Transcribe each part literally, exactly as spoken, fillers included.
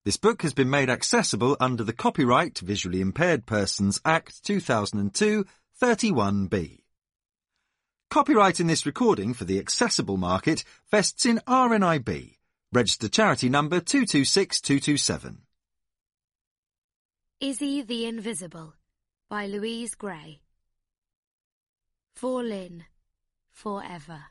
This book has been made accessible under the Copyright Visually Impaired Persons Act two thousand two, thirty-one B. Copyright in this recording for the accessible market vests in R N I B, registered charity number two two six two two seven. Izzy the Invisible by Louise Gray. For Lynn, Forever.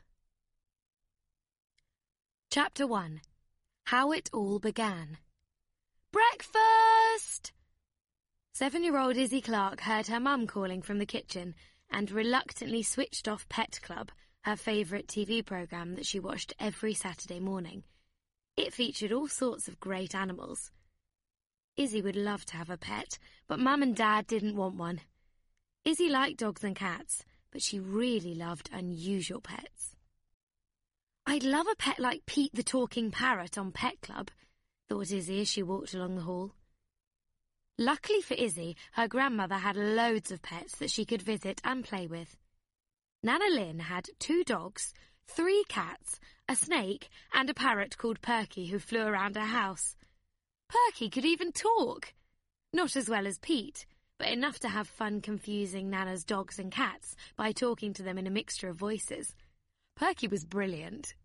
Chapter one. How It All Began. Breakfast! Seven-year-old Izzy Clark heard her mum calling from the kitchen and reluctantly switched off Pet Club, her favourite T V programme that she watched every Saturday morning. It featured all sorts of great animals. Izzy would love to have a pet, but Mum and Dad didn't want one. Izzy liked dogs and cats, but she really loved unusual pets. I'd love a pet like Pete the Talking Parrot on Pet Club, thought Izzy as she walked along the hall. Luckily for Izzy, her grandmother had loads of pets that she could visit and play with. Nana Lynn had two dogs, three cats, a snake, and a parrot called Perky who flew around her house. Perky could even talk. Not as well as Pete, but enough to have fun confusing Nana's dogs and cats by talking to them in a mixture of voices. Perky was brilliant.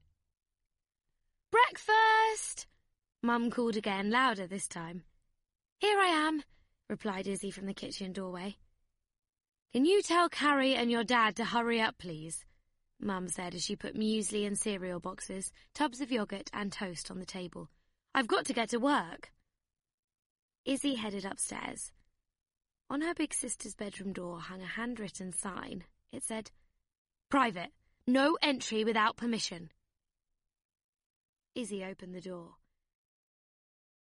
Breakfast! Mum called again, louder this time. Here I am, replied Izzy from the kitchen doorway. Can you tell Carrie and your dad to hurry up, please? Mum said as she put muesli and cereal boxes, tubs of yoghurt and toast on the table. I've got to get to work. Izzy headed upstairs. On her big sister's bedroom door hung a handwritten sign. It said, Private. No entry without permission. Izzy opened the door.